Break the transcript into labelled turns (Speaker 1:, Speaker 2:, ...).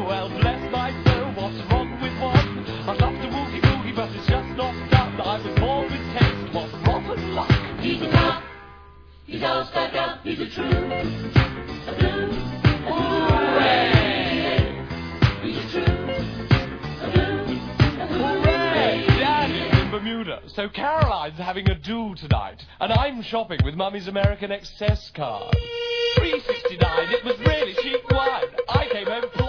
Speaker 1: well, bless my soul, what's wrong with one? I'd love to woogie woogie, but it's just not done. I was born with taste, what's rotten luck?
Speaker 2: He's a cop, he's all stuck up, he's a true, a blue, hooray! He's a true, a blue, hooray!
Speaker 1: Daddy's in Bermuda, so Caroline's having a do tonight, and I'm shopping with Mummy's American Excess card. $3.69, it was really cheap wine. I came home